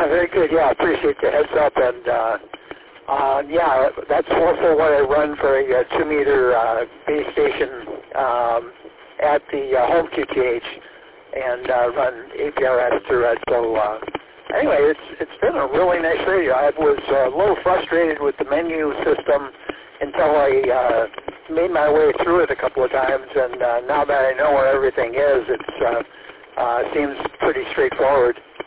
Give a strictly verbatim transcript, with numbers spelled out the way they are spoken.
Uh, very good. Yeah, I appreciate the heads up. And uh, uh, yeah, that's also what I run for a uh, two-meter uh, base station um, at the uh, home Q T H, and uh, run A P R S through it. So uh, anyway, it's it's been a really nice radio. I was uh, a little frustrated with the menu system until I uh, made my way through it a couple of times, and uh, now that I know where everything is, it's uh, uh, seems pretty straightforward.